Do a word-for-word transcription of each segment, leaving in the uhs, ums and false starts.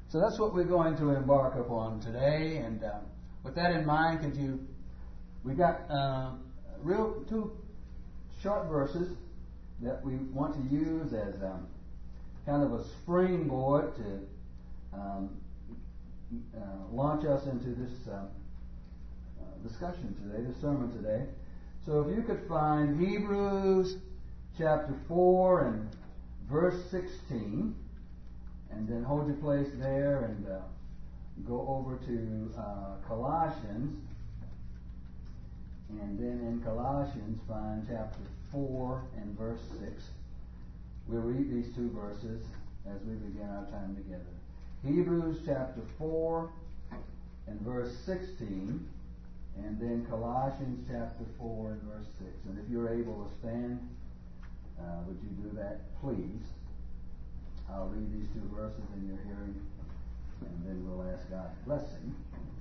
So that's what we're going to embark upon today. And uh, with that in mind, could you, we got uh, real two short verses that we want to use as um, kind of a springboard to um, uh, launch us into this uh, uh, discussion today, this sermon today. So if you could find Hebrews chapter four and verse sixteen, and then hold your place there and uh, go over to uh, Colossians, and then in Colossians find chapter four and verse six. We'll read these two verses as we begin our time together. Hebrews chapter four and verse sixteen, and then Colossians chapter four and verse six. And if you're able to stand, uh, would you do that, please? I'll read these two verses in your hearing, and then we'll ask God's blessing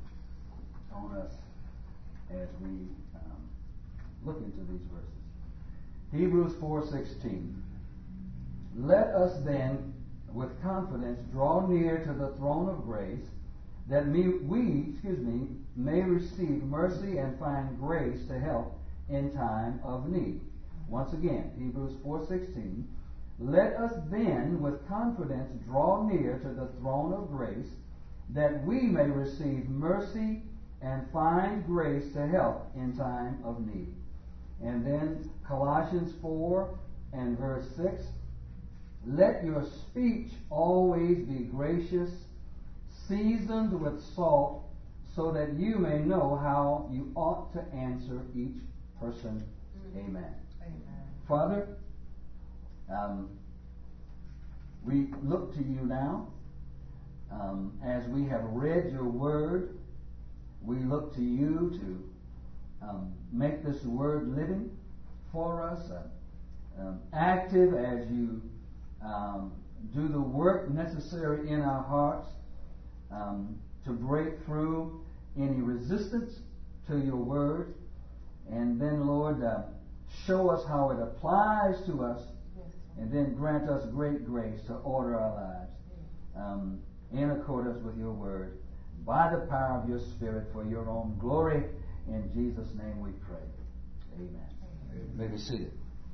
on us as we um, look into these verses. Hebrews four sixteen. Let us then, with confidence, draw near to the throne of grace, that me, we, excuse me, may receive mercy and find grace to help in time of need. Once again, Hebrews four sixteen. Let us then, with confidence, draw near to the throne of grace, that we may receive mercy and find grace to help in time of need. And then Colossians four and verse six. Let your speech always be gracious, seasoned with salt, so that you may know how you ought to answer each person. Mm-hmm. Amen. Amen. Father, um, we look to you now. Um, as we have read your word, we look to you to um, make this word living for us, uh, um, active as you um, do the work necessary in our hearts um, to break through any resistance to your word. And then, Lord, uh, show us how it applies to us, and then grant us great grace to order our lives um, in accordance with your word, by the power of your Spirit, for your own glory. In Jesus' name we pray. Amen. Amen. You may be seated.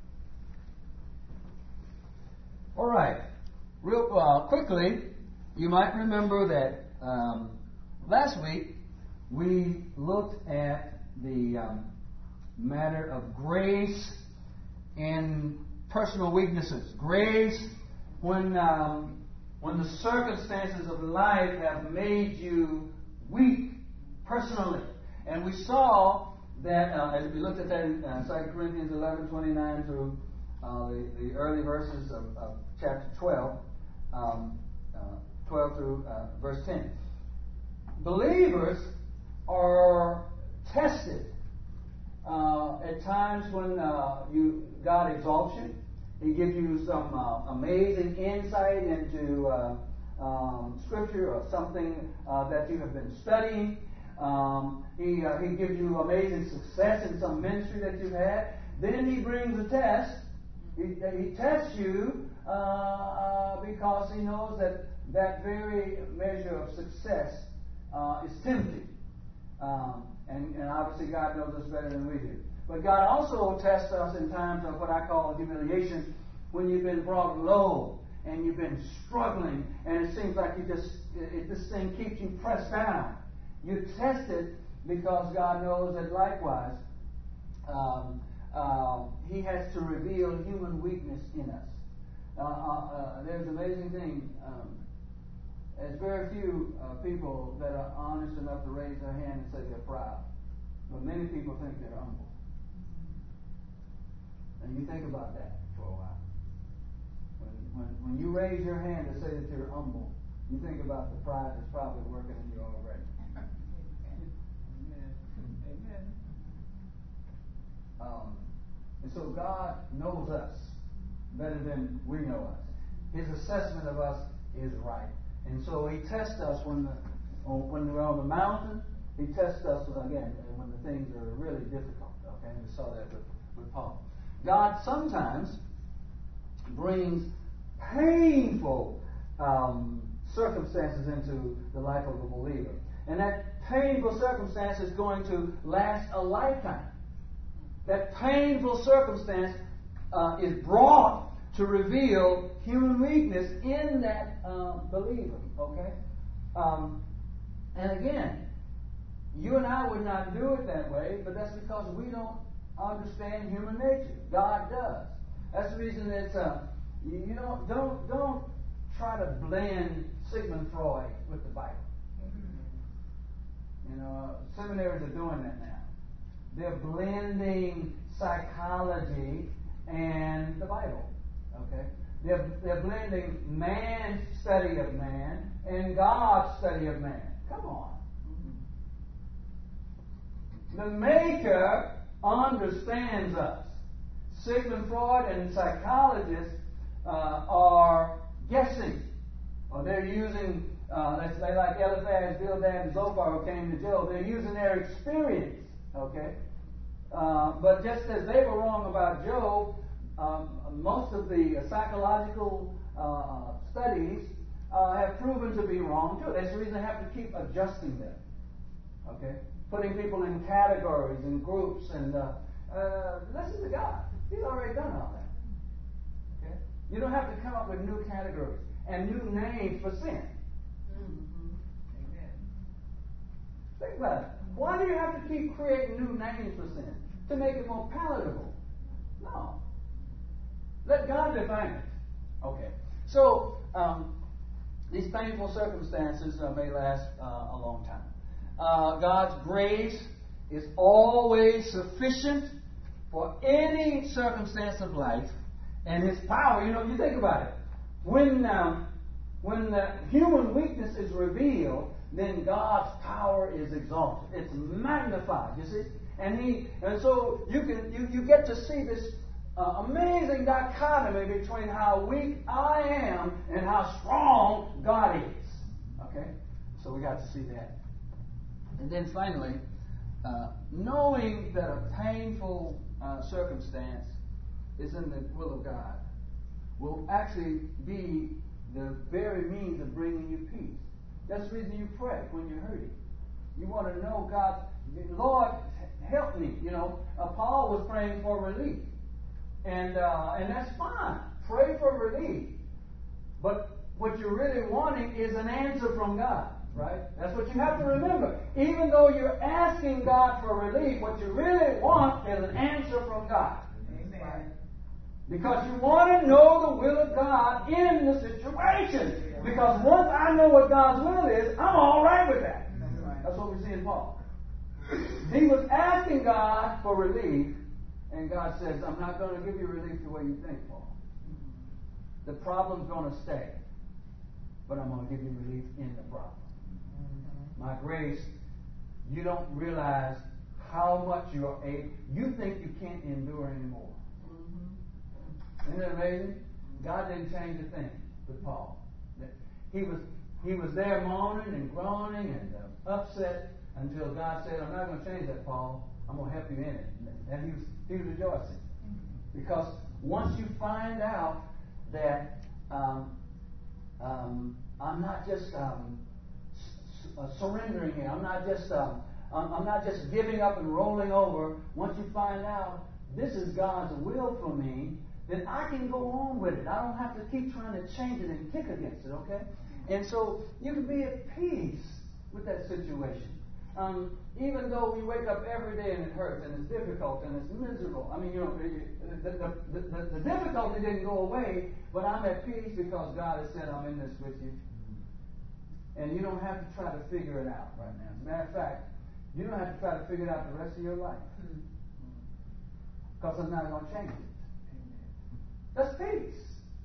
All right. Real uh, quickly, you might remember that um, last week we looked at the um, matter of grace in personal weaknesses. Grace when um, when the circumstances of life have made you weak personally. And we saw that uh, as we looked at that in uh, Second Corinthians eleven twenty-nine through uh, the, the early verses of, of chapter twelve, um, uh, twelve through uh, verse ten. Believers are tested uh, at times when uh, you God exalts you. He gives you some uh, amazing insight into uh, um, Scripture or something uh, that you have been studying. Um, he, uh, he gives you amazing success in some ministry that you've had. Then he brings a test. He, he tests you uh, uh, because he knows that that very measure of success uh, is tempting. Um, and, and obviously God knows us better than we do. But God also tests us in times of what I call humiliation, when you've been brought low and you've been struggling, and it seems like you just it, this thing keeps you pressed down. You're tested because God knows that likewise um, uh, He has to reveal human weakness in us. Uh, uh, uh, there's an amazing thing. Um, there's very few uh, people that are honest enough to raise their hand and say they're proud, but many people think they're humble. And you think about that for a while. When, when, when you raise your hand to say that you're humble, you think about the pride that's probably working in you already. Amen. Amen. Um, and so God knows us better than we know us. His assessment of us is right. And so He tests us when, the, when we're on the mountain. He tests us, again, when the things are really difficult. Okay, we saw that with, with Paul. God sometimes brings painful um, circumstances into the life of a believer. And that painful circumstance is going to last a lifetime. That painful circumstance uh, is brought to reveal human weakness in that uh, believer. Okay? Um, and again, you and I would not do it that way, but that's because we don't understand human nature. God does. That's the reason that uh, you, you don't don't don't try to blend Sigmund Freud with the Bible. You know, uh, seminaries are doing that now. They're blending psychology and the Bible. Okay, they're they're blending man's study of man and God's study of man. Come on. The Maker understands us. Sigmund Freud and psychologists uh, are guessing, or they're using, uh, let's say like Eliphaz, Bildad, and Zophar who came to Job, they're using their experience, okay? Uh, but just as they were wrong about Job, um, most of the psychological uh, studies uh, have proven to be wrong too. That's the reason they have to keep adjusting them, okay? Putting people in categories and groups, and uh, uh, listen to God. He's already done all that. Okay? You don't have to come up with new categories and new names for sin. Mm-hmm. Amen. Think about it. Why do you have to keep creating new names for sin? To make it more palatable. No. Let God define it. Okay. So, um, these painful circumstances uh, may last uh, a long time. Uh, God's grace is always sufficient for any circumstance of life, and His power. You know, you think about it. When um, when the human weakness is revealed, then God's power is exalted. It's magnified. You see, and He and so you can you, you get to see this uh, amazing dichotomy between how weak I am and how strong God is. Okay, so we got to see that. And then finally, uh, knowing that a painful uh, circumstance is in the will of God will actually be the very means of bringing you peace. That's the reason you pray when you're hurting. You want to know God, Lord, help me. You know, uh, Paul was praying for relief. And, uh, and that's fine. Pray for relief. But what you're really wanting is an answer from God. Right? That's what you have to remember. Even though you're asking God for relief, what you really want is an answer from God. Amen. Because you want to know the will of God in the situation. Because once I know what God's will is, I'm all right with that. That's what we see in Paul. He was asking God for relief, and God says, I'm not going to give you relief the way you think, Paul. The problem's going to stay, but I'm going to give you relief in the problem. My grace, you don't realize how much you're able. You think you can't endure anymore. Mm-hmm. Isn't that amazing? God didn't change a thing with Paul. He was he was there moaning and groaning and uh, upset until God said, I'm not going to change that, Paul. I'm going to help you in it. And he was, he was rejoicing. Because once you find out that um, um, I'm not just... Um, Uh, surrendering here. I'm not just um, I'm, I'm not just giving up and rolling over. Once you find out this is God's will for me, then I can go on with it. I don't have to keep trying to change it and kick against it. Okay? And so you can be at peace with that situation. Um, even though we wake up every day and it hurts and it's difficult and it's miserable. I mean, you know, the, the, the, the, the difficulty didn't go away, but I'm at peace because God has said I'm in this with you. And you don't have to try to figure it out right now. As a matter of fact, you don't have to try to figure it out the rest of your life. Because I'm not going to change it. That's peace.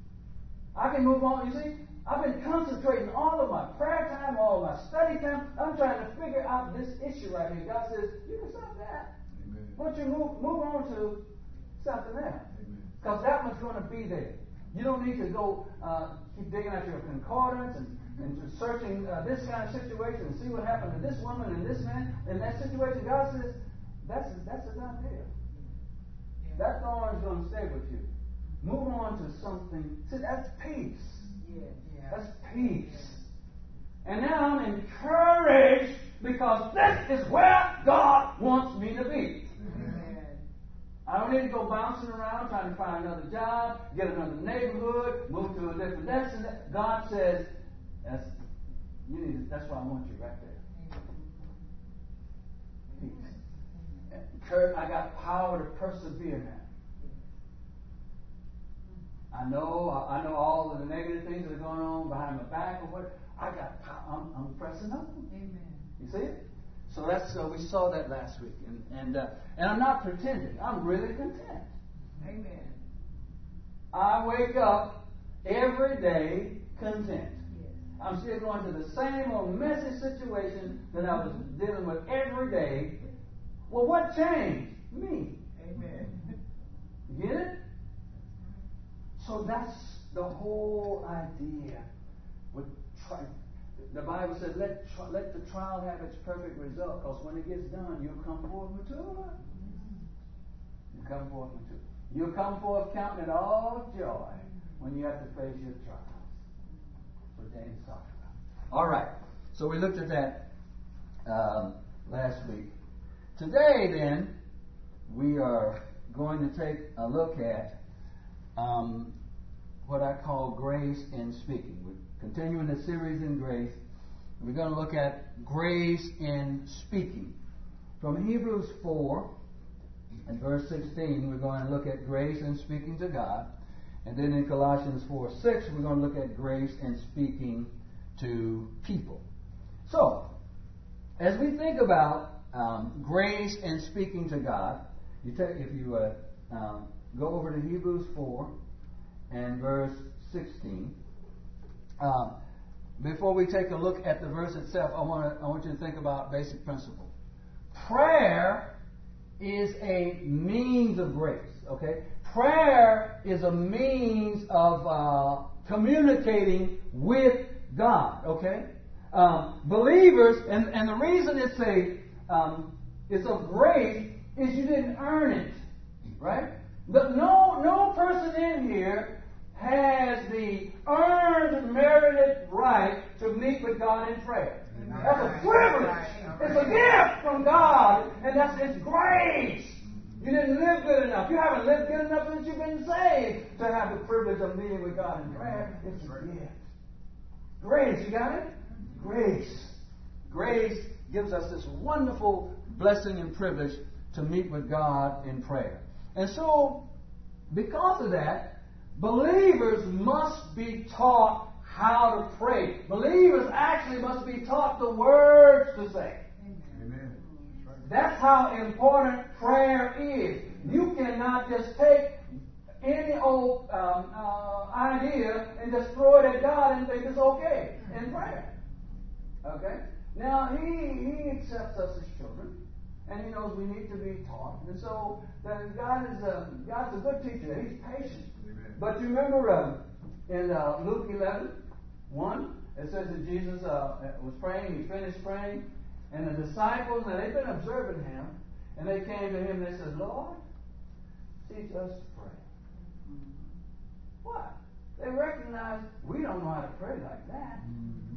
I can move on. You see, I've been concentrating all of my prayer time, all of my study time. I'm trying to figure out this issue right here. God says, you can stop that. Amen. Why don't you move, move on to something else? Because that one's going to be there. You don't need to go uh, keep digging at your concordance and and searching uh, this kind of situation and see what happened to this woman and this man in that situation. God says, that's, that's a done deal. Yeah. That thorn is going to stay with you. Move on to something. See, that's peace. Yeah. Yeah. That's peace. And now I'm encouraged because this is where God wants me to be. Amen. I don't need to go bouncing around trying to find another job, get another neighborhood, move to a different destination. God says, that's, you need to, that's why I want you right there. Peace. Kurt, I got power to persevere now. I know, I know all of the negative things that are going on behind my back or what. I got power. I'm, I'm pressing up. Amen. You see it? So that's uh, we saw that last week, and and uh, and I'm not pretending. I'm really content. Amen. I wake up every day content. Yes. I'm still going to the same old messy situation that I was dealing with every day. Well, what changed? Me. Amen. You get it? So that's the whole idea. With tri- the Bible says, let tri- let the trial have its perfect result, because when it gets done, you'll come forth mature. You come forth mature. You'll come forth counting it all joy when you have to face your trials. That's what James talked about. All right. So we looked at that um, last week. Today, then, we are going to take a look at Um, what I call grace in speaking. We're continuing the series in grace. We're going to look at grace in speaking. From Hebrews four and verse sixteen, we're going to look at grace in speaking to God. And then in Colossians four six, we're going to look at grace in speaking to people. So, as we think about um, grace in speaking to God, you take, if you uh, um, go over to Hebrews four and verse sixteen. Um, before we take a look at the verse itself, I want to, I want you to think about basic principle. Prayer is a means of grace. Okay, prayer is a means of uh, communicating with God. Okay, um, believers, and, and the reason it's a um, it's of grace is you didn't earn it, right? But no, no person in here has the earned, merited right to meet with God in prayer. That's a privilege. It's a gift from God, and that's His grace. You didn't live good enough. You haven't lived good enough since you've been saved to have the privilege of meeting with God in prayer. It's a gift. Grace, you got it? Grace. Grace gives us this wonderful blessing and privilege to meet with God in prayer. And so, because of that, believers must be taught how to pray. Believers actually must be taught the words to say. Amen. That's how important prayer is. You cannot just take any old um, uh, idea and just throw it at God and think it's okay in prayer. Okay? Now, He, he accepts us as children. And He knows we need to be taught. And so that God is a, God's a good teacher. He's patient. Amen. But you remember uh, in uh, Luke eleven, one, it says that Jesus uh, was praying. He finished praying. And the disciples, now they've been observing Him. And they came to Him and they said, Lord, teach us to pray. Mm-hmm. What? They recognize we don't know how to pray like that. Mm-hmm.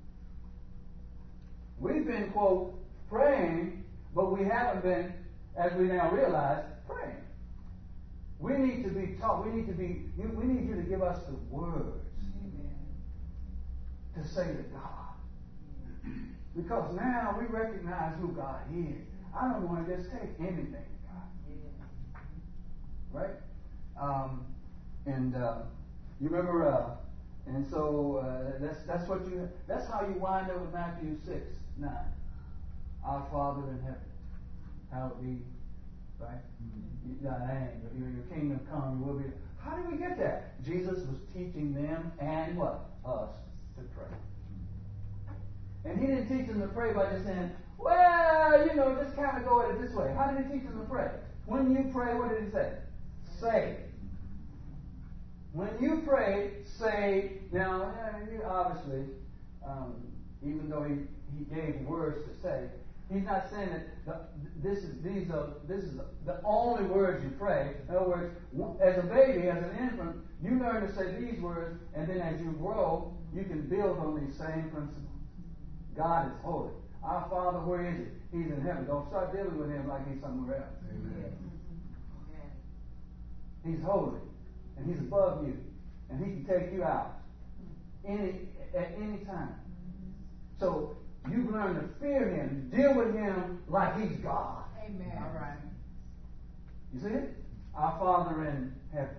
We've been, quote, praying, but we haven't been, as we now realize, praying. We need to be taught. We need to be. We need you to give us the words Amen. To say to God, because now we recognize who God is. I don't want to just take anything to God, right? Um, and uh, you remember, uh, and so uh, that's that's what you. That's how you wind up with Matthew six nine. Our Father in heaven, hallowed be, right? Mm-hmm. Thy name, your, your kingdom come, your will be. How do we get that? Jesus was teaching them and what? Us to pray. And He didn't teach them to pray by just saying, well, you know, just kind of go at it this way. How did He teach them to pray? When you pray, what did He say? Say. When you pray, say. Now, obviously, um, even though He, he gave words to say, He's not saying that the, this is these are this is the only words you pray. In other words, as a baby, as an infant, you learn to say these words, and then as you grow, you can build on these same principles. God is holy. Our Father, where is he? He's in heaven. Don't start dealing with him like he's somewhere else. Amen. He's holy, and he's above you, and he can take you out any at any time. So you've learned to fear him, deal with him like he's God. Amen. All right. You see it? Our Father in heaven.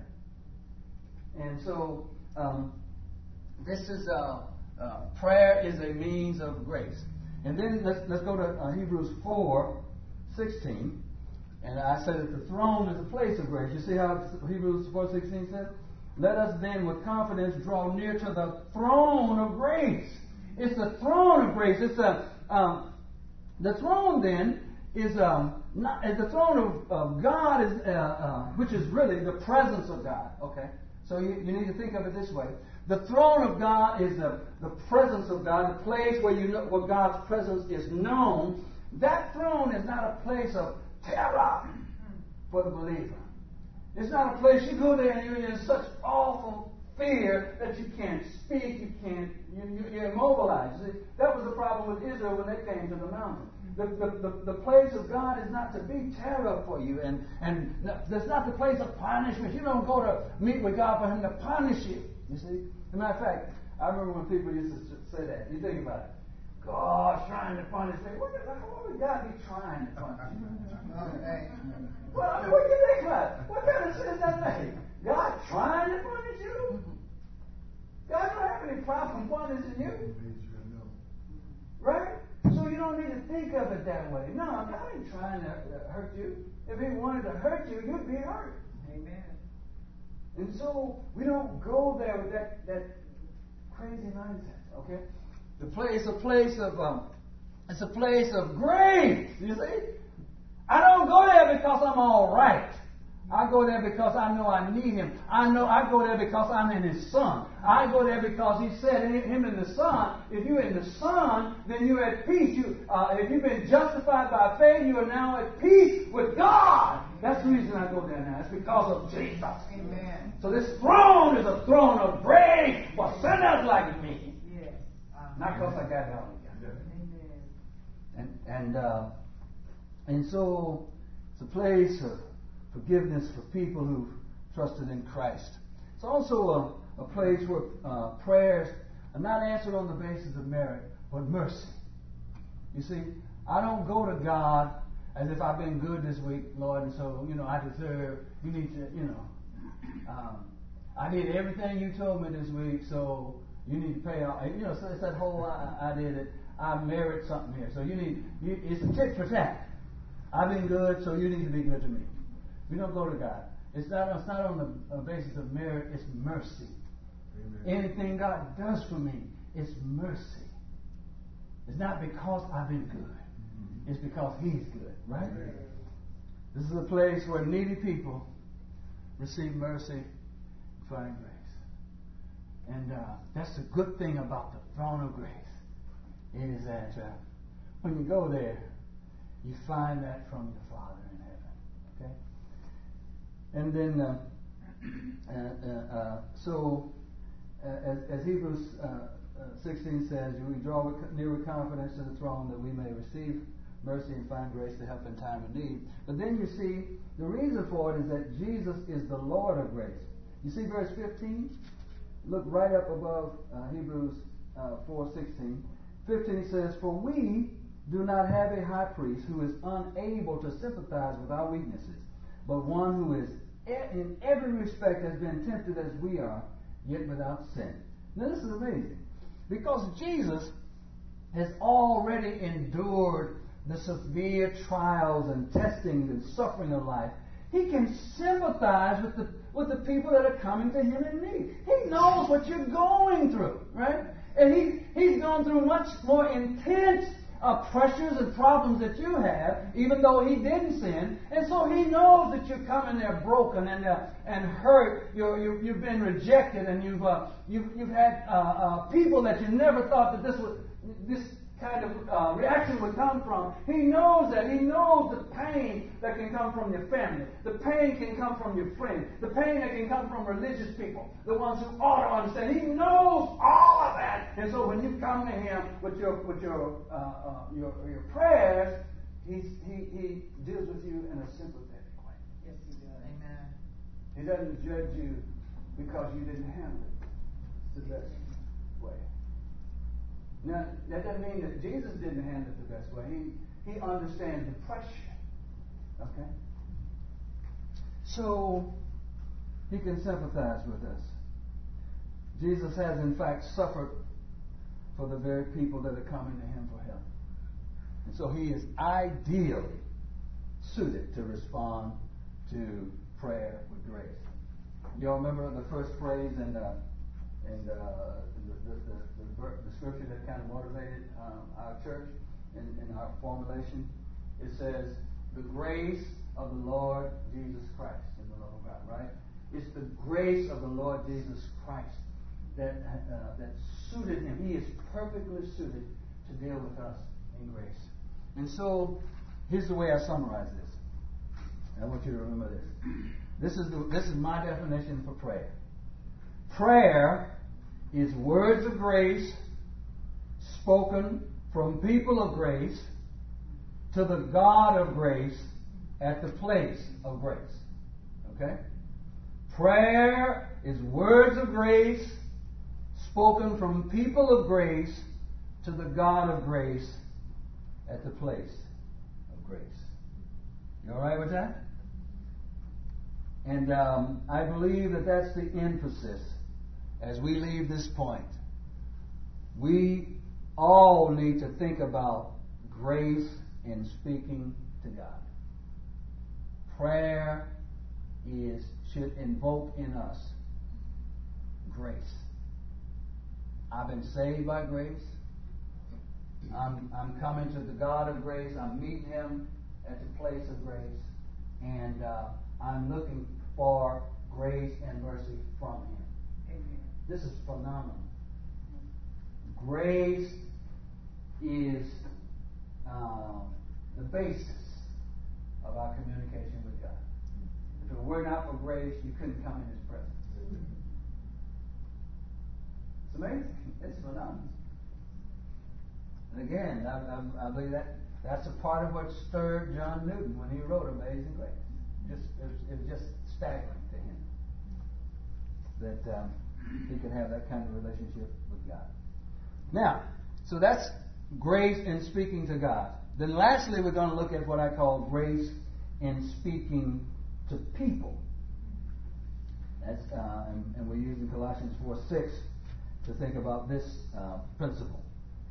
And so um, this is uh, uh, prayer is a means of grace. And then let's let's go to uh, Hebrews four sixteen. And I said that the throne is a place of grace. You see how Hebrews four sixteen says? Let us then with confidence draw near to the throne of grace. It's the throne of grace. It's a um, the throne then is um, not the throne of, of God is uh, uh, which is really the presence of God. Okay, so you, you need to think of it this way: the throne of God is the, the presence of God, the place where you know where God's presence is known. That throne is not a place of terror for the believer. It's not a place you go there and you're in such awful fear that you can't speak, you can't, you, you're immobilized. See, that was the problem with Israel when they came to the mountain. The, the, the, the place of God is not to be terror for you, and, and that's not the place of punishment. You don't go to meet with God for him to punish you. You see? As a matter of fact, I remember when people used to say that. You think about it. God's trying to punish me. What, what would God be trying to punish you? Okay. Well, I mean, what do you think about it? What kind of sense does that make? God trying to punish you? God don't have any problem punishing you. Right? So you don't need to think of it that way. No, God ain't trying to hurt you. If he wanted to hurt you, you'd be hurt. Amen. And so we don't go there with that, that crazy mindset, okay? The place, a place of, um, it's a place of grace, you see? I don't go there because I'm all right. I go there because I know I need him. I know I go there because I'm in his Son. I go there because he said in him in the Son. If you're in the Son, then you're at peace. You, uh, if you've been justified by faith, you are now at peace with God. That's the reason I go there now. It's because of Jesus. Amen. So this throne is a throne of grace for sinners like me. Yes. Um, Not because I got it all together. Amen. And and uh, and so it's a place of forgiveness for people who've trusted in Christ. It's also a, a place where uh, prayers are not answered on the basis of merit, but mercy. You see, I don't go to God as if I've been good this week, Lord, and so, you know, I deserve, you need to, you know, um, I did everything you told me this week, so you need to pay off. You know, so it's that whole I, I did it, I merit something here. So you need, you, it's a tit for tat. I've been good, so you need to be good to me. We don't go to God. It's not, it's not on the uh, basis of merit, it's mercy. Amen. Anything God does for me, it's mercy. It's not because I've been good. Mm-hmm. It's because he's good, right? Amen. This is a place where needy people receive mercy and find grace. And uh, that's the good thing about the throne of grace. Is that uh, when you go there, you find that from your Father in heaven. Okay? And then, uh, uh, uh, uh, so, uh, as, as Hebrews uh, uh, sixteen says, we draw with, near with confidence to the throne that we may receive mercy and find grace to help in time of need. But then you see, the reason for it is that Jesus is the Lord of grace. You see verse fifteen? Look right up above uh, Hebrews uh, four sixteen. fifteen says, for we do not have a high priest who is unable to sympathize with our weaknesses, but one who is in every respect has been tempted as we are, yet without sin. Now this is amazing, because Jesus has already endured the severe trials and testings and suffering of life. He can sympathize with the with the people that are coming to him in need. He knows what you're going through, right? And he he's gone through much more intense Uh, pressures and problems that you have, even though he didn't sin, and so he knows that you're coming there broken and uh, and hurt. You're, you, you've been rejected, and you've uh, you've, you've had uh, uh, people that you never thought that this was this kind of uh, reaction would come from. He knows that. He knows the pain that can come from your family. The pain can come from your friends. The pain that can come from religious people, the ones who ought to understand. He knows all of that. And so when you come to him with your with your uh, uh, your, your prayers, he's, he he deals with you in a sympathetic way. Yes, he does. Amen. He doesn't judge you because you didn't handle it the best way. Now, that doesn't mean that Jesus didn't handle it the best way. He, he understands the pressure. Okay? So, he can sympathize with us. Jesus has, in fact, suffered for the very people that are coming to him for help. And so he is ideally suited to respond to prayer with grace. You all remember the first phrase in, uh, in uh, the, the, the, the, the scripture that kind of motivated um, our church in, in our formulation? It says, the grace of the Lord Jesus Christ in the love of God, right? It's the grace of the Lord Jesus Christ that, uh, that suited him. He is perfectly suited to deal with us in grace. And so, here's the way I summarize this. I want you to remember this. This is the, this is my definition for prayer. Prayer is words of grace spoken from people of grace to the God of grace at the place of grace. Okay? Prayer is words of grace spoken from people of grace to the God of grace at the place of grace. You all right with that? And um, I believe that that's the emphasis as we leave this point. We all need to think about grace in speaking to God. Prayer is should invoke in us grace. I've been saved by grace. I'm, I'm coming to the God of grace. I'm meeting him at the place of grace. And uh, I'm looking for grace and mercy from him. Amen. This is phenomenal. Grace is um, the basis of our communication with God. If it were not for grace, you couldn't come in his presence. It's amazing. It's phenomenal. And again, I, I, I believe that that's a part of what stirred John Newton when he wrote Amazing Grace. Just, it, was, it was just staggering to him that um, he could have that kind of relationship with God. Now, so that's grace in speaking to God. Then lastly, we're going to look at what I call grace in speaking to people. That's, uh, and, and we're using Colossians four six to think about this uh, principle.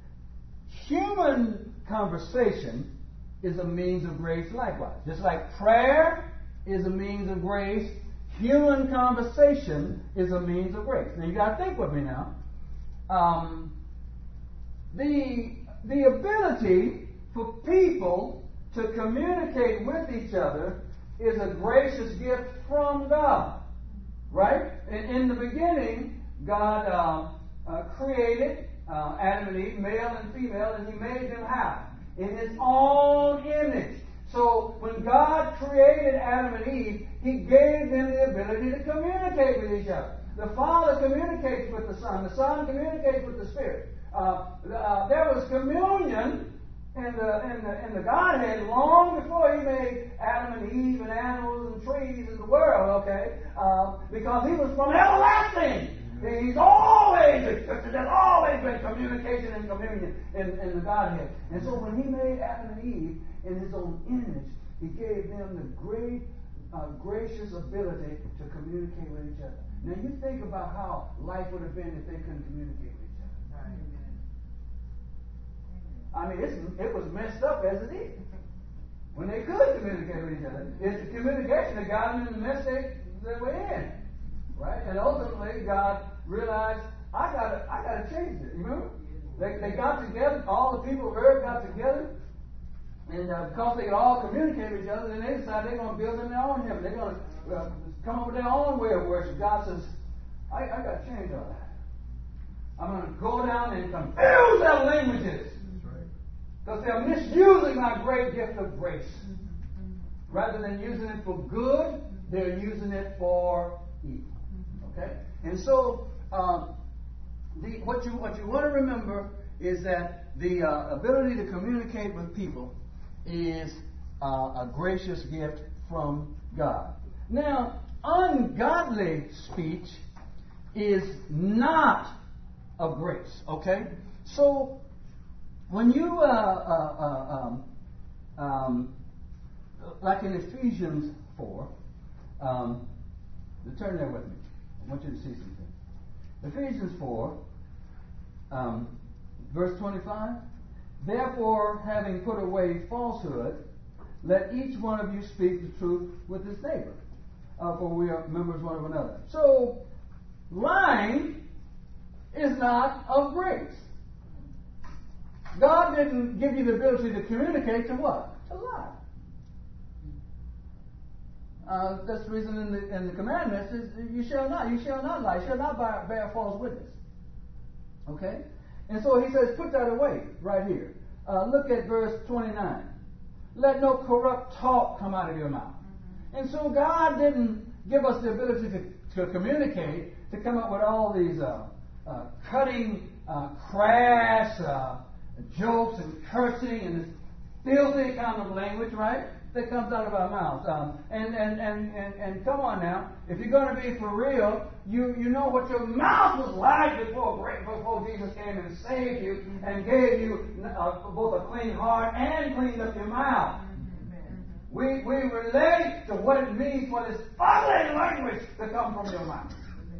Human conversation is a means of grace likewise. Just like prayer is a means of grace, human conversation is a means of grace. Now you got to think with me now. Um, the, the ability for people to communicate with each other is a gracious gift from God. Right? In, in the beginning, God uh, uh, created uh, Adam and Eve, male and female, and he made them how? In his own image. So when God created Adam and Eve, he gave them the ability to communicate with each other. The Father communicates with the Son. The Son communicates with the Spirit. Uh, uh, there was communion in the, in, the, in the Godhead long before he made Adam and Eve and animals and trees and the world, okay? Uh, because he was from everlasting. He's always, there's always been communication and communion in, in the Godhead. And so when he made Adam and Eve in his own image, he gave them the great, uh, gracious ability to communicate with each other. Now you think about how life would have been if they couldn't communicate with each other. Right. I mean, it's, it was messed up as it is. When they could communicate with each other, it's the communication that got them in the mess they, they were in. Right? And ultimately, God realized, I gotta, I gotta change it. Remember? They, they got together, all the people of earth got together, and uh, because they could all communicate with each other, then they decided they're going to build in their own heaven. They're going to uh, come up with their own way of worship. God says, I, I got to change all that. I'm going to go down and confuse their languages. Because they're misusing my great gift of grace. Rather than using it for good, they're using it for evil. Okay? And so, um, the, what you what you want to remember is that the uh, ability to communicate with people is uh, a gracious gift from God. Now, ungodly speech is not of grace. Okay? So, when you, uh, uh, uh, um, um, like in Ephesians four, um, turn there with me. I want you to see something. Ephesians four, um, verse twenty-five. Therefore, having put away falsehood, let each one of you speak the truth with his neighbor, uh, for we are members one of another. So, lying is not of grace. God didn't give you the ability to communicate to what? To lie. Uh, that's the reason in the, in the commandments is you shall not, you shall not lie, you shall not bear, bear false witness. Okay? And so he says, put that away right here. Uh, look at verse twenty-nine. Let no corrupt talk come out of your mouth. And so God didn't give us the ability to, to communicate, to come up with all these uh, uh, cutting, uh, crass uh, jokes and cursing and this filthy kind of language, right? That comes out of our mouths. Um, and, and, and, and, and come on now, if you're going to be for real, you, you know what your mouth was like before, before Jesus came and saved you and gave you uh, both a clean heart and cleaned up your mouth. We, we relate to what it means for this ugly language to come from your mouth.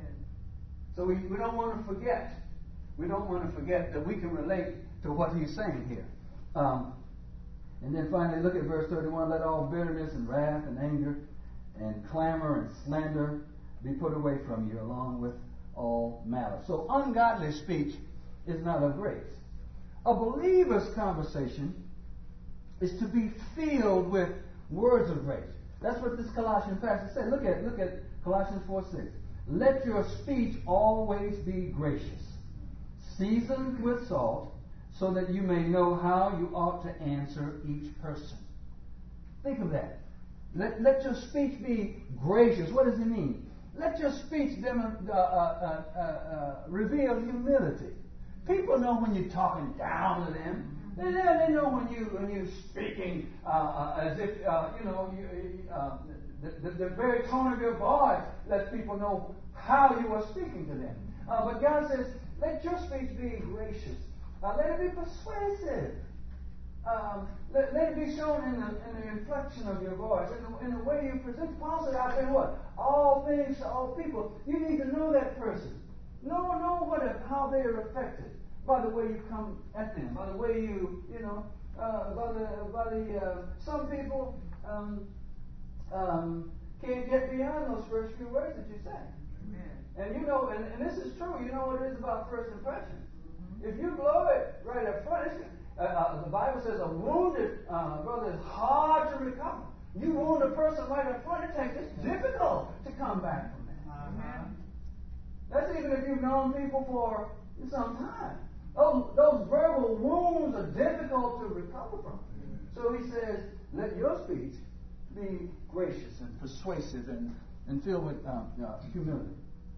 So we, we don't want to forget. We don't want to forget that we can relate to what he's saying here. Um, and then finally, look at verse thirty-one. Let all bitterness and wrath and anger and clamor and slander be put away from you, along with all malice. So ungodly speech is not of grace. A believer's conversation is to be filled with words of grace. That's what this Colossian passage says. Look at look at Colossians four six. Let your speech always be gracious, seasoned with salt, so that you may know how you ought to answer each person. Think of that. Let, let your speech be gracious. What does it mean? Let your speech dem- uh, uh, uh, uh, reveal humility. People know when you're talking down to them. They, they know when you when you're speaking uh, uh, as if uh, you know you, uh, the, the, the very tone of your voice lets people know how you are speaking to them. Uh, but God says, let your speech be gracious. Uh, let it be persuasive. Um, let, let it be shown in the, in the inflection of your voice, in the, in the way you present. Paul said, I say what? All things to all people. You need to know that person. Know, know what, how they are affected by the way you come at them, by the way you, you know, uh, by the, by the. Uh, some people um, um, can't get beyond those first few words that you say. Amen. And you know, and, and this is true. You know what it is about first impression. If you blow it right up front, it's, uh, uh, the Bible says a wounded uh, brother is hard to recover. You wound a person right up front, it takes, it's difficult to come back from that. Uh-huh. That's even if you've known people for some time. Those, those verbal wounds are difficult to recover from. So he says, let your speech be gracious and persuasive and, and filled with um, uh, humility.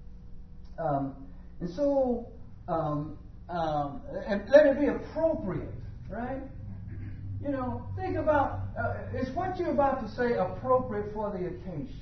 Um, and so, um, Um, and let it be appropriate, right? You know, think about, uh, is what you're about to say appropriate for the occasion?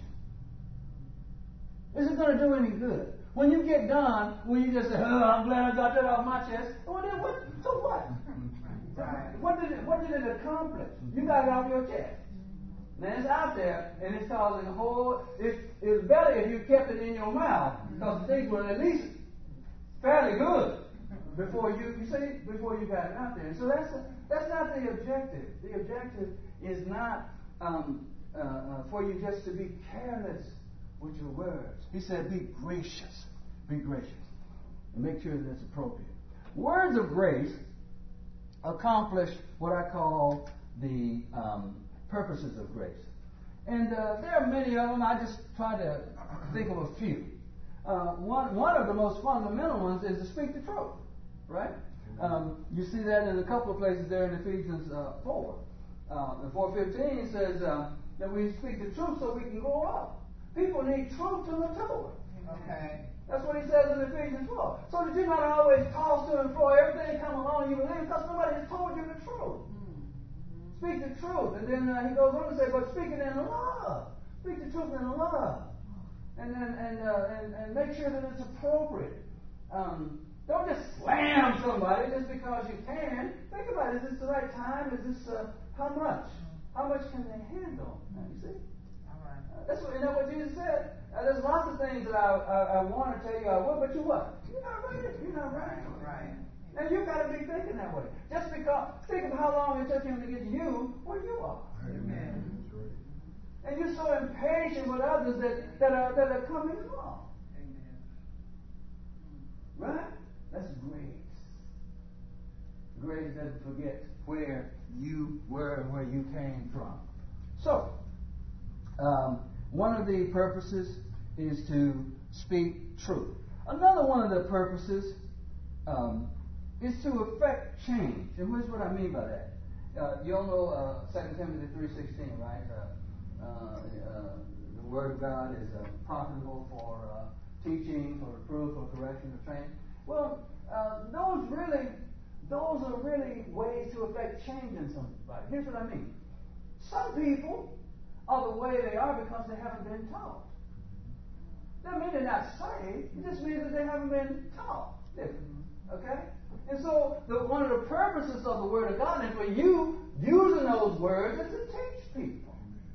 Is it going to do any good? When you get done, will you just say, oh, I'm glad I got that off my chest? Well, then what? So what? What did it, what did it accomplish? You got it off your chest. Now it's out there, and it's causing a whole, it's, it's better if you kept it in your mouth, because things were at least fairly good. Before you, you see, before you got it out there. And so that's a, that's not the objective. The objective is not um, uh, uh, for you just to be careless with your words. He said, be gracious. Be gracious. And make sure that it's appropriate. Words of grace accomplish what I call the um, purposes of grace. And uh, there are many of them. I just try to think of a few. Uh, one, one of the most fundamental ones is to speak the truth. Right? Um, you see that in a couple of places there in Ephesians uh, four. Uh, in four fifteen it says uh, that we speak the truth so we can grow up. People need truth to mature. Okay. That's what he says in Ephesians four. So that you're not always tossed to and fro. Everything come along you believe because nobody has told you the truth. Mm-hmm. Speak the truth. And then uh, he goes on to say, but speak it in love. Speak the truth in love. And then and, uh, and, and make sure that it's appropriate. Um, don't just slam somebody just because you can. Think about it. Is this the right time? Is this uh, how much? How much can they handle? Now, you see? All right. Uh, that's what, you know what Jesus said? Uh, there's lots of things that I, I, I want to tell you I will, but you what? You're not ready. You're not ready. Right. And you've got to be thinking that way. Just because, think of how long it took him to get you where you are. Amen. And you're so impatient with others that, that, are, that are coming along. Amen. Right? That's grace. Grace doesn't forget where you were and where you came from. So, um, one of the purposes is to speak truth. Another one of the purposes um, is to effect change. And here's what I mean by that. Uh, you all know uh, Second Timothy three sixteen, right? Uh, uh, uh, the Word of God is uh, profitable for uh, teaching, for reproof, for correction, for training. Well, uh, those really, those are really ways to effect change in somebody. Here's what I mean. Some people are the way they are because they haven't been taught. Doesn't mean they're not saved. It just means that they haven't been taught. Okay? And so the, one of the purposes of the Word of God, and for you using those words, is to teach people.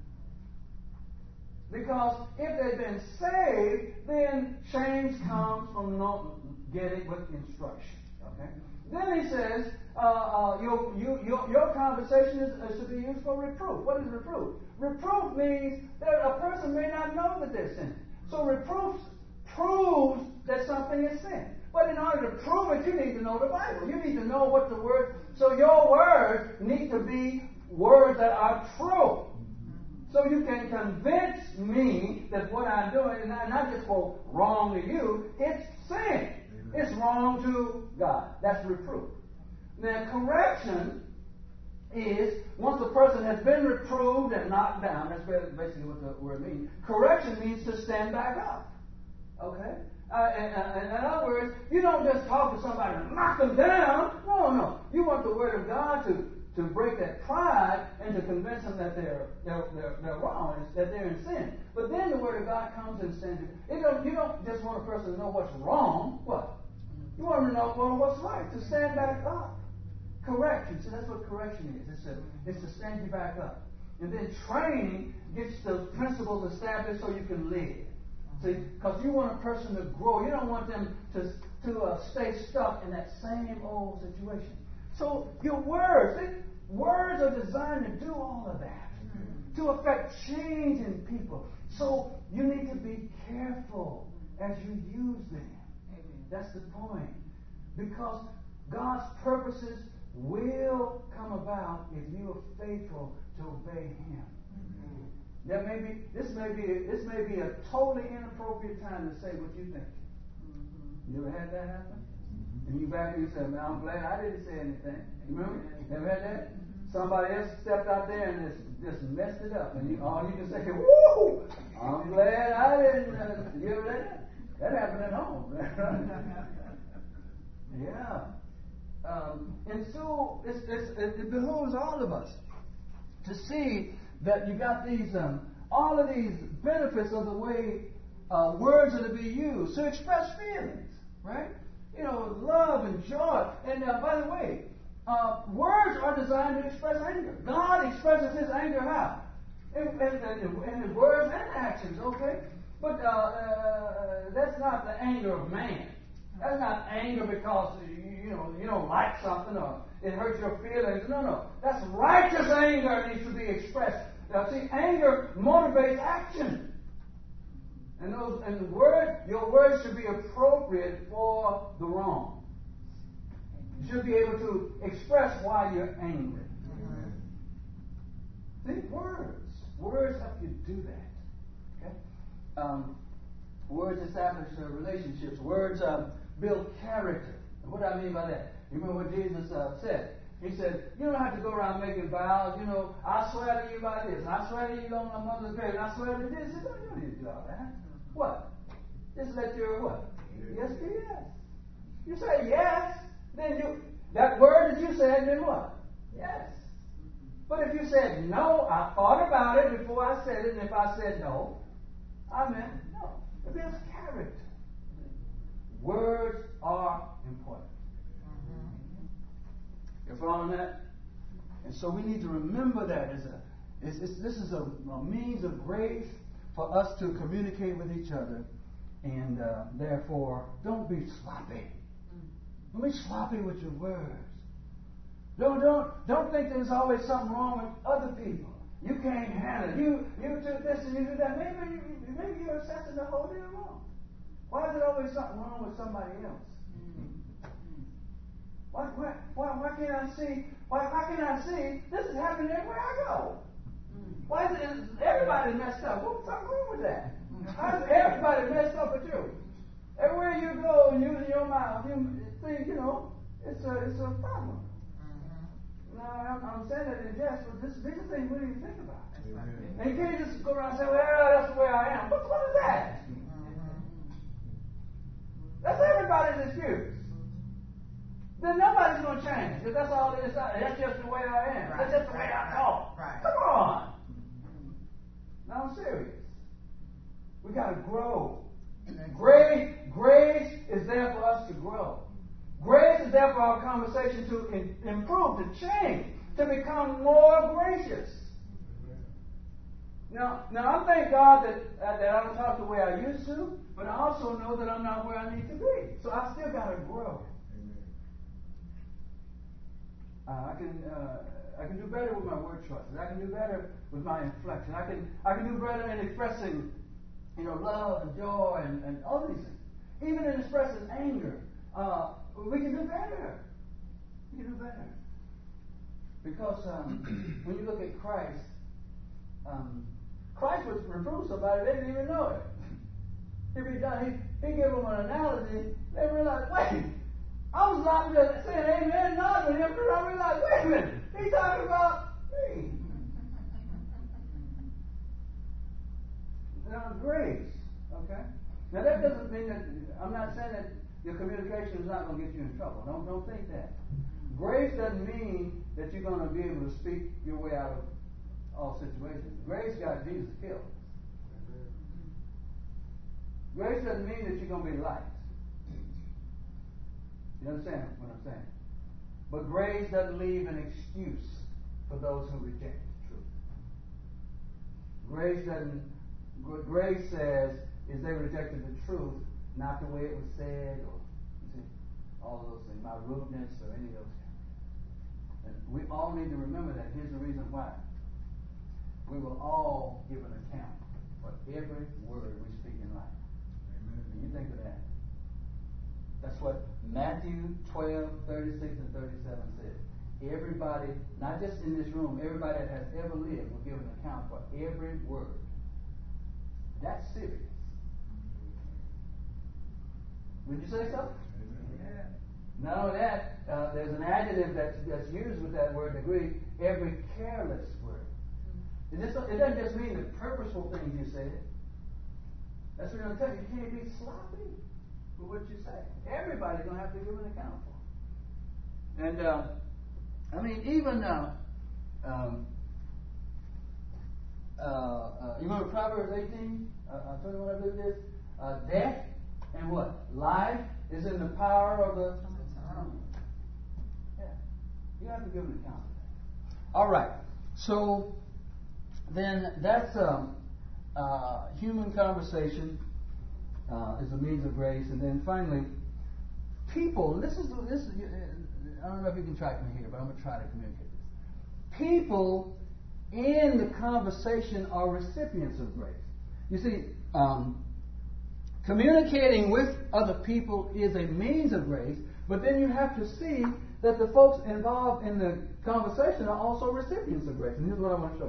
Because if they've been saved, then change comes from not getting with instruction. Okay? Then he says, uh, uh, your, you, your, your conversation is, uh, should be used for reproof. What is reproof? Reproof means that a person may not know that they're sinning. So reproof proves that something is sin. But in order to prove it, you need to know the Bible. You need to know what the word. So your words need to be words that are true. So you can convince me that what I'm doing is not, not just quote wrong to you, it's sin. It's wrong to God. That's reproof. Now correction is once a person has been reproved and knocked down. That's basically what the word means. Correction means to stand back up. Okay? Uh, and, uh, and in other words, you don't just talk to somebody and knock them down. No, no. You want the Word of God to, to break that pride and to convince them that they're they're, they're, they're wrong, that they're in sin. But then the Word of God comes and stands. It don't, you don't just want a person to know what's wrong. What? You want them to know well, what's right, to stand back up. Correction. So that's what correction is. It's, a, it's to stand you back up. And then training gets the principles established so you can live. See, because you want a person to grow. You don't want them to, to uh, stay stuck in that same old situation. So your words, they, words are designed to do all of that. Mm-hmm. To affect change in people. So you need to be careful as you use them. Amen. That's the point. Because God's purposes will come about if you are faithful to obey Him. There may be this may be this may be a totally inappropriate time to say what you think. Mm-hmm. You ever had that happen? Mm-hmm. And you back and you say, "Man, I'm glad I didn't say anything." You remember? Mm-hmm. Ever had that? Mm-hmm. Somebody else stepped out there and just, just messed it up, and you, all you can say, "Woo! I'm glad I didn't." Uh, you ever had that? That happened at home. Yeah. Um, and so it's, it's, it behooves all of us to see that you got these, um, all of these benefits of the way uh, words are to be used to express feelings, right? You know, love and joy. And uh, by the way, uh, words are designed to express anger. God expresses His anger how? In, in, in, in His words and actions, okay? But uh, uh, that's not the anger of man. That's not anger because you, you know you don't like something or it hurts your feelings. No, no. That's righteous anger that needs to be expressed. Now, see, anger motivates action. And those and the word, your words should be appropriate for the wrong. You should be able to express why you're angry. Mm-hmm. See, words. Words help you do that. Okay? Um, words establish uh, relationships. Words um, build character. And what do I mean by that? You remember what Jesus uh, said? He said, you don't have to go around making vows. You know, I swear to you by this, and I swear to you on my mother's grave, and I swear to this. He said, no, you don't need to do all that. What? Just let your what? Yes be yes. You say yes, then you, that word that you said, then what? Yes. But if you said no, I thought about it before I said it, and if I said no, I meant no. It builds character. Words are important. You're following that? And so we need to remember that as a, it's, it's, this is a, a means of grace for us to communicate with each other. And uh, therefore, don't be sloppy. Don't be sloppy with your words. Don't, don't, don't think there's always something wrong with other people. You can't handle it. You, you do this and you do that. Maybe, maybe you're assessing the whole deal wrong. Why is it always something wrong with somebody else? Why, why, why, why can't I see? Why, why can't I see this is happening everywhere I go? Why is, it, is everybody messed up? What's wrong with that? Why is everybody messed up with you? Everywhere you go and using your mouth, you think, you know, it's a, it's a problem. Mm-hmm. No, I'm, I'm saying that in jest, but this, these are things we need to think about. Amen. And you can't just go around and say, well, that's the way I am. What, what is that? Mm-hmm. That's everybody's excuse. Then nobody's going to change. Because that's all it is. That's just the way I am. Right. That's just the way I talk. Right. Come on. Now I'm serious. We got to grow. Grace, grace is there for us to grow. Grace is there for our conversation to in, improve, to change, to become more gracious. Now, now I thank God that, uh, that I don't talk the way I used to, but I also know that I'm not where I need to be. So I still got to grow. Uh, I can uh, I can do better with my word choices. I can do better with my inflection. I can I can do better in expressing, you know, love and joy and, and all these things. Even in expressing anger, uh, we can do better. We can do better. Because um, when you look at Christ, um, Christ would reprove somebody, they didn't even know it. If he done, he, he gave them an analogy, they realized, wait, I was laughing at saying amen, nodding with him, but I realized, wait a minute, he's talking about me. Now, grace, okay? Now, that doesn't mean that, I'm not saying that your communication is not going to get you in trouble. Don't, don't think that. Grace doesn't mean that you're going to be able to speak your way out of all situations. Grace got Jesus killed. Grace doesn't mean that you're going to be liked. You understand what I'm saying? But grace doesn't leave an excuse for those who reject the truth. Grace doesn't. Grace says, is they rejected the truth, not the way it was said, or you see, all of those things, my rudeness, or any of those things. And we all need to remember that. Here's the reason why. We will all give an account for every word we speak in life. Amen. And you think of that. That's what Matthew twelve, thirty-six and thirty-seven says. Everybody, not just in this room, everybody that has ever lived will give an account for every word. That's serious. Would you say so? Yeah. Not only that, uh, there's an adjective that's, that's used with that word in the Greek, every careless word. It, just, it doesn't just mean the purposeful things you say. That's what I'm telling you. You can't be sloppy with what you say. Everybody's going to have to give an account for. And, uh, I mean, even, uh, um, uh, uh, you remember Proverbs eighteen? Uh, twenty-one, I believe it is. Uh, death and what? Life is in the power of the tongue. Yeah. You have to give an account of that. All right. So, then that's um, uh, human conversation uh, is a means of grace. And then finally, people, this is, this is, I don't know if you can track me here, but I'm going to try to communicate this. People in the conversation are recipients of grace. You see, um, communicating with other people is a means of grace, but then you have to see that the folks involved in the conversation are also recipients of grace. And here's what I want to show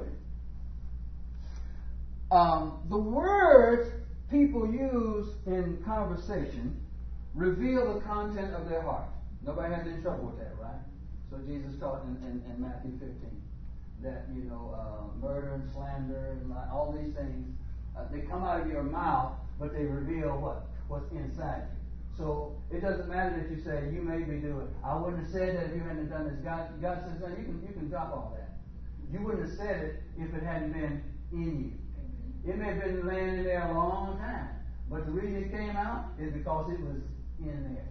you. Um, the words people use in conversation reveal the content of their heart. Nobody has any trouble with that, right? So Jesus taught in, in, in Matthew fifteen that, you know, uh, murder and slander and like, all these things, uh, they come out of your mouth, but they reveal what? What's inside you. So it doesn't matter that you say, you made me do it. I wouldn't have said that if you hadn't done this. God, God says, no, you can, you can drop all that. You wouldn't have said it if it hadn't been in you. It may have been laying in there a long time, but the reason it came out is because it was in there.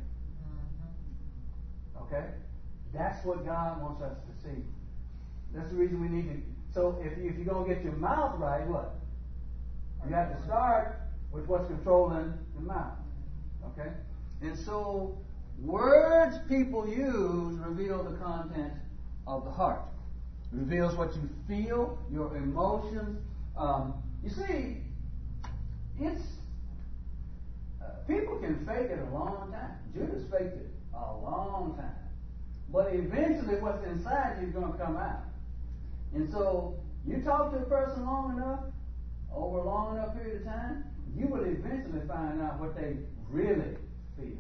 Okay? That's what God wants us to see. That's the reason we need to. So if, you, if you're going to get your mouth right, what? You have to start with what's controlling the mouth. Okay? And so words people use reveal the content of the heart. It reveals what you feel, your emotions. Um, you see, it's uh, people can fake it a long time. Judas faked it a long time. But eventually what's inside you is going to come out. And so you talk to a person long enough, over a long enough period of time, you will eventually find out what they really feel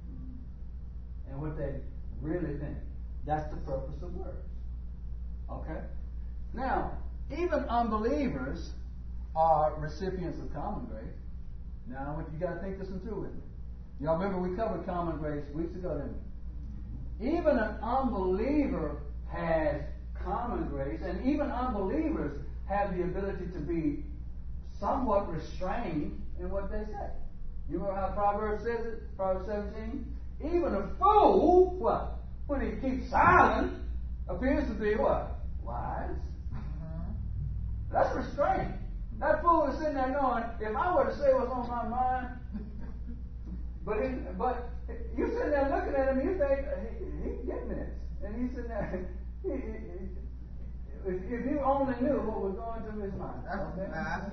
and what they really think. That's the purpose of words. Okay? Now, even unbelievers are recipients of common grace. Now, you got to think this one through with me. Y'all remember we covered common grace weeks ago, didn't we? Even an unbeliever has common grace, and even unbelievers have the ability to be somewhat restrained in what they say. You remember how Proverbs says it? Proverbs seventeen? Even a fool, what? When he keeps silent, appears to be what? Wise. Mm-hmm. That's restraint. That fool is sitting there going, if I were to say what's on my mind, but he, but you sitting there looking at him, you think, he, he's getting this. And he's sitting there, he, he, he, if, if you only knew what was going through his mind. Okay?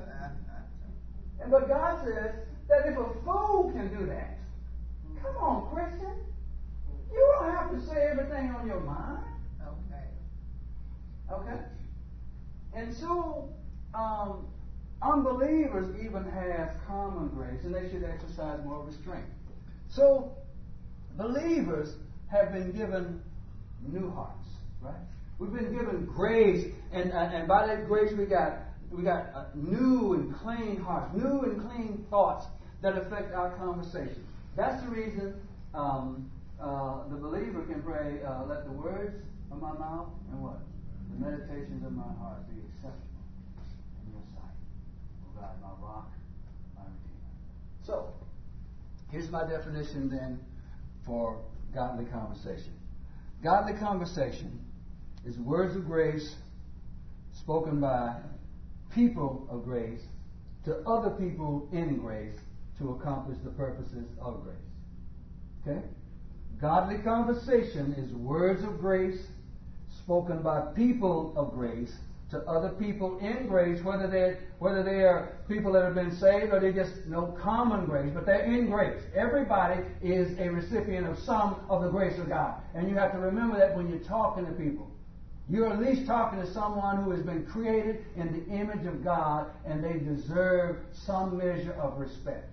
And but God says that if a fool can do that, come on, Christian, you don't have to say everything on your mind. Okay. Okay? And so, um, unbelievers even have common grace, and they should exercise more restraint. So, believers have been given new hearts, right? We've been given grace, and uh, and by that grace we got we got uh, new and clean hearts, new and clean thoughts that affect our conversation. That's the reason um, uh, the believer can pray, uh, let the words of my mouth and what? The meditations of my heart be acceptable in your sight. Oh God, my rock, my redeemer. So, here's my definition then for godly conversation. Godly conversation is words of grace spoken by people of grace to other people in grace to accomplish the purposes of grace. Okay? Godly conversation is words of grace spoken by people of grace to other people in grace, whether they whether they are people that have been saved or they just know common grace, but they're in grace. Everybody is a recipient of some of the grace of God. And you have to remember that when you're talking to people. You're at least talking to someone who has been created in the image of God, and they deserve some measure of respect.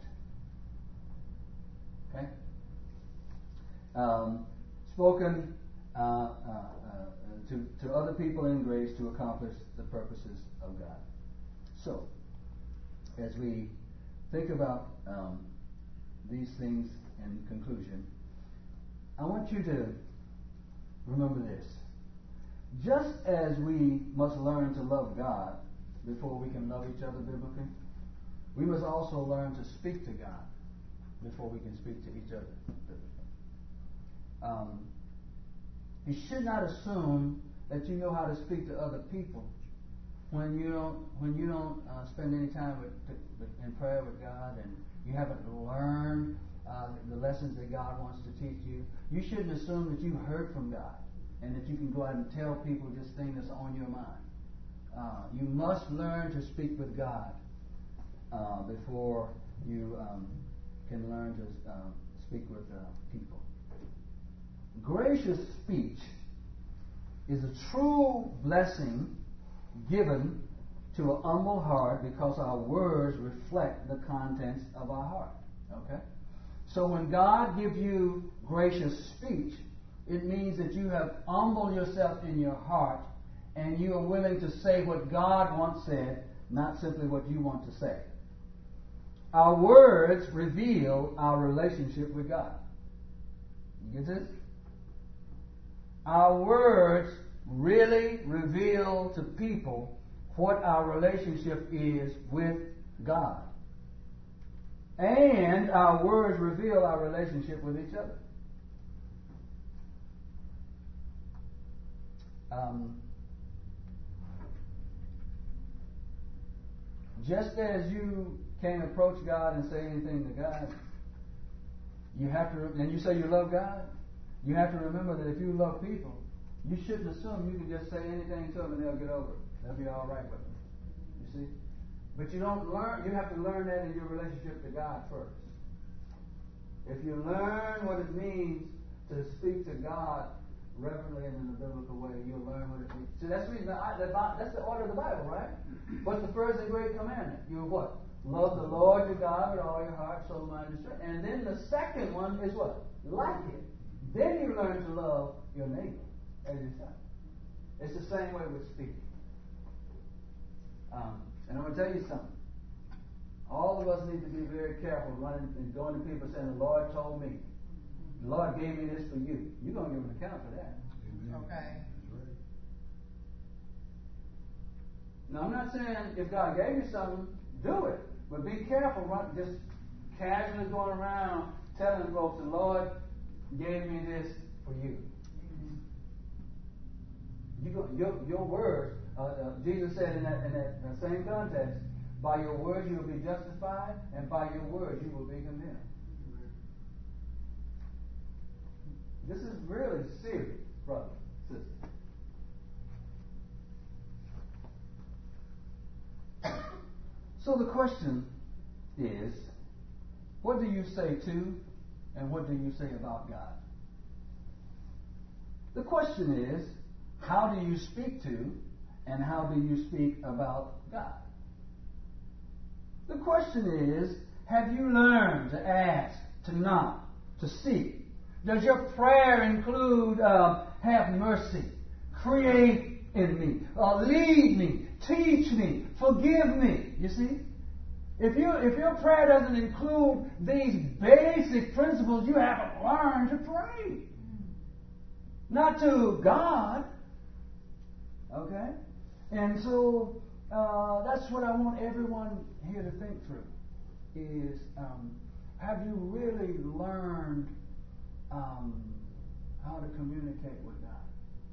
Okay? Um, spoken uh, uh, uh, to, to other people in grace to accomplish the purposes of God. So, as we think about um, these things in conclusion, I want you to remember this. Just as we must learn to love God before we can love each other biblically, we must also learn to speak to God before we can speak to each other biblically. Um, you should not assume that you know how to speak to other people when you don't when you don't uh, spend any time with, with, in prayer with God, and you haven't learned uh, the lessons that God wants to teach you. You shouldn't assume that you heard from God and that you can go out and tell people this thing that's on your mind. Uh, you must learn to speak with God uh, before you um, can learn to uh, speak with uh, people. Gracious speech is a true blessing given to an humble heart because our words reflect the contents of our heart. Okay? So when God gives you gracious speech, It means that you have humbled yourself in your heart and you are willing to say what God once said, not simply what you want to say. Our words reveal our relationship with God. You get this? Our words really reveal to people what our relationship is with God. And our words reveal our relationship with each other. Um, just as you can't approach God and say anything to God, you have to, and you say you love God, you have to remember that if you love people, you shouldn't assume you can just say anything to them and they'll get over it. They'll be all right with it. You see? But you don't learn, you have to learn that in your relationship to God first. If you learn what it means to speak to God reverently and in a biblical way, you'll learn what it means. See, that's the reason, that's the order of the Bible, right? What's the first and great commandment? You what? Love the Lord your God with all your heart, soul, mind, and strength. And then the second one is what? Like it. Then you learn to love your neighbor as yourself. It's the same way with speaking. Um, and I'm going to tell you something. All of us need to be very careful running and going to people saying, the Lord told me. The Lord gave me this for you. You're going to give an account for that. Okay. Now, I'm not saying if God gave you something, do it. But be careful, run, just casually going around telling folks, the Lord gave me this for you. You go, your, your words, uh, uh, Jesus said in that, in that uh, same context, by your words you will be justified, and by your words you will be condemned. This is really serious, brother, sister. So the question is, what do you say to and what do you say about God? The question is, how do you speak to and how do you speak about God? The question is, have you learned to ask, to knock, to seek? Does your prayer include uh, have mercy, create in me, uh, lead me, teach me, forgive me? You see? If you if your prayer doesn't include these basic principles, you haven't learned to pray. Not to God. Okay? And so uh, that's what I want everyone here to think through. Is um, have you really learned um, how to communicate with God?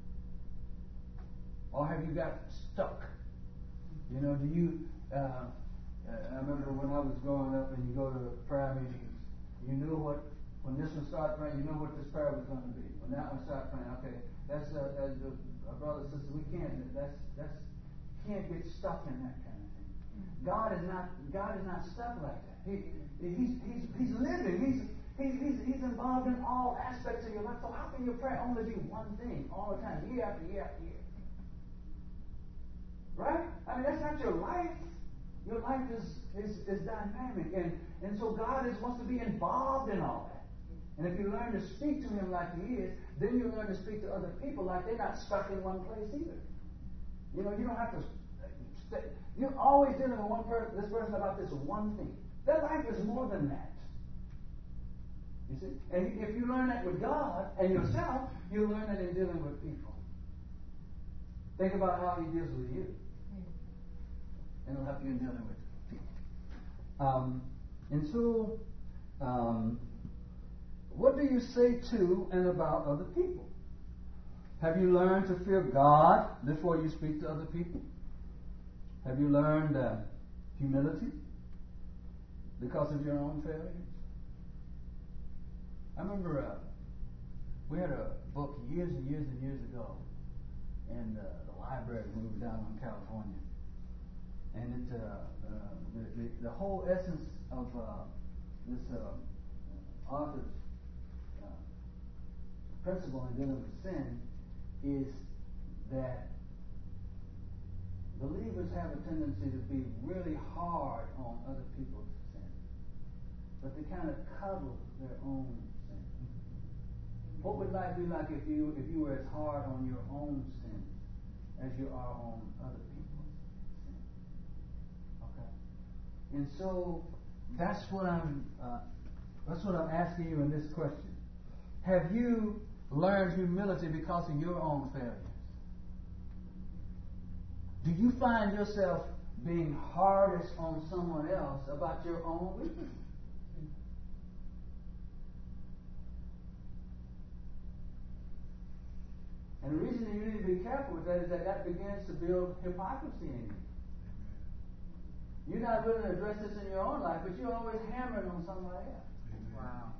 Or have you got stuck? You know, do you... Uh, I remember when I was growing up and you go to prayer meetings, you knew what, when this one started praying, you knew what this prayer was going to be. When that one started praying, okay, that's, uh, that's uh, uh, brother, sister, we can't, that's, that's, can't get stuck in that kind of thing. God is not, God is not stuck like that. He, he's, he's, he's living. He's, he's, he's, he's involved in all aspects of your life. So how can your prayer only be one thing all the time, year after year after year? Right? I mean, that's not your life. Your life is, is, is dynamic, and, and so God is, wants to be involved in all that. And if you learn to speak to Him like He is, then you learn to speak to other people like they're not stuck in one place either. You know, you don't have to stay. You're always dealing with one person, this person about this one thing. Their life is more than that. You see? And if you learn that with God and yourself, you learn that in dealing with people. Think about how He deals with you. And it'll help you in dealing with people. Um, and so, um, what do you say to and about other people? Have you learned to fear God before you speak to other people? Have you learned uh, humility because of your own failures? I remember uh, we had a book years and years and years ago in uh, the library when we were down in California. And it, uh, uh, the, the, the whole essence of uh, this uh, author's uh, principle in dealing with sin is that believers have a tendency to be really hard on other people's sin, but they kind of cover their own sin. What would life be like if you if you were as hard on your own sin as you are on other people's sin? Okay. And so that's what I'm uh, that's what I'm asking you in this question. Have you learned humility because of your own failures? Do you find yourself being hardest on someone else about your own weaknesses? And the reason that you need to be careful with that is that that begins to build hypocrisy in you. You're not willing to address this in your own life, but you're always hammering on somebody else. Wow.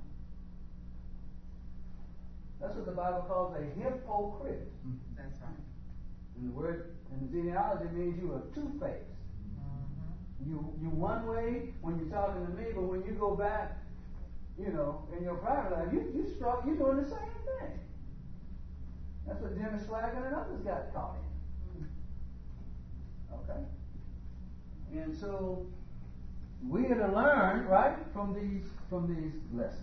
That's what the Bible calls a hypocrite. That's right. And the word in the genealogy means you are two-faced. Mm-hmm. You you one way when you're talking to me, but when you go back, you know, in your private life, you you struck, you're doing the same thing. That's what Jimmy Swaggart and others got caught in. Okay? And so we are to learn, right, from these from these lessons.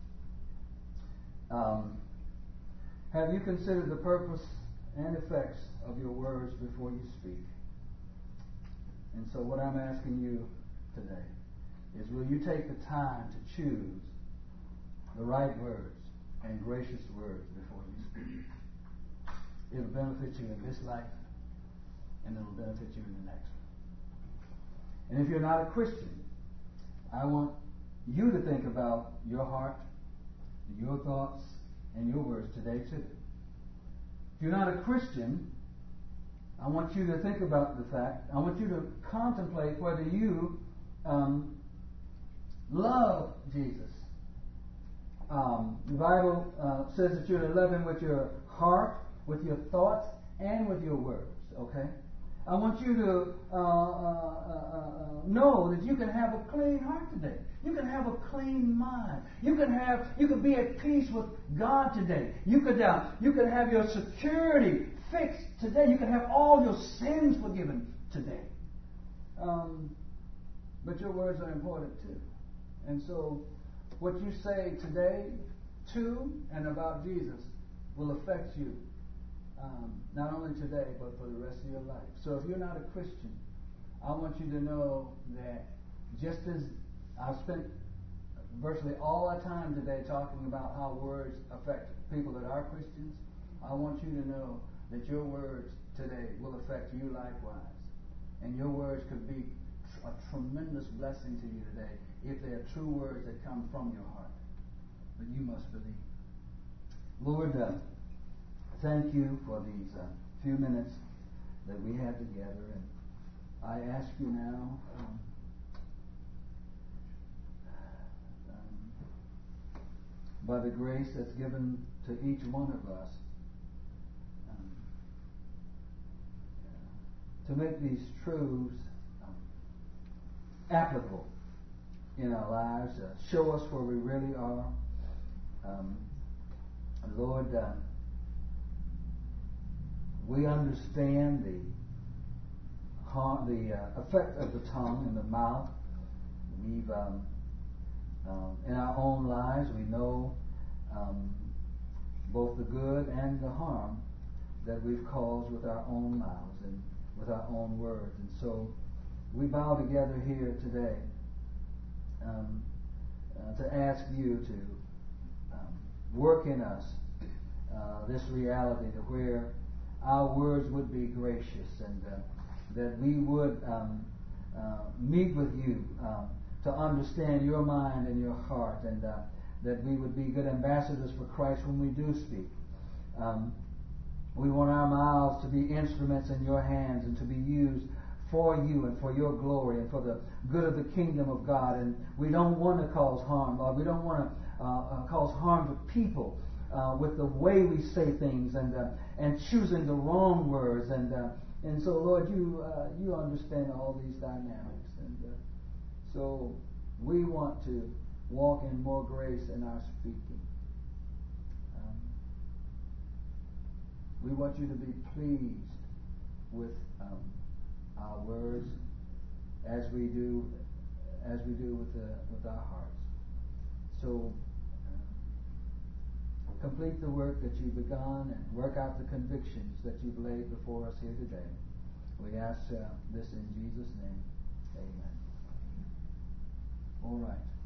Um, have you considered the purpose and effects of your words before you speak? And so what I'm asking you today is, will you take the time to choose the right words and gracious words before you speak? It'll benefit you in this life, and it'll benefit you in the next one. And if you're not a Christian, I want you to think about your heart, your thoughts, and your words today too. If you're not a Christian, I want you to think about the fact, I want you to contemplate whether you um, love Jesus. Um, the Bible uh, says that you're to love Him with your heart, with your thoughts, and with your words, okay? I want you to uh, uh, uh, uh, know that you can have a clean heart today. You can have a clean mind. You can have, you can be at peace with God today. You could, uh, you could have your security fixed today. You can have all your sins forgiven today. Um, but your words are important too. And so, what you say today to and about Jesus will affect you. Um, not only today, but for the rest of your life. So if you're not a Christian, I want you to know that just as I've spent virtually all our time today talking about how words affect people that are Christians, I want you to know that your words today will affect you likewise. And your words could be a tremendous blessing to you today if they are true words that come from your heart. But you must believe. Lord, uh, thank you for these uh, few minutes that we had together, and I ask you now, um, um, by the grace that's given to each one of us, um, to make these truths um, applicable in our lives, uh, show us where we really are. Um, Lord, uh, we understand the harm, the uh, effect of the tongue and the mouth. We've, um, um, in our own lives, we know um, both the good and the harm that we've caused with our own mouths and with our own words. And so we bow together here today um, uh, to ask you to um, work in us uh, this reality to where our words would be gracious, and uh, that we would um, uh, meet with you um, to understand your mind and your heart, and uh, that we would be good ambassadors for Christ when we do speak. Um, we want our mouths to be instruments in your hands and to be used for you and for your glory and for the good of the kingdom of God. And we don't want to cause harm, Lord. We don't want to uh, uh, cause harm to people Uh, with the way we say things, and uh, and choosing the wrong words, and uh, and so Lord, you uh, you understand all these dynamics, and uh, so we want to walk in more grace in our speaking. Um, we want you to be pleased with um, our words as we do as we do with the, with our hearts. So. complete the work that you've begun and work out the convictions that you've laid before us here today. We ask uh, this in Jesus' name. Amen. All right.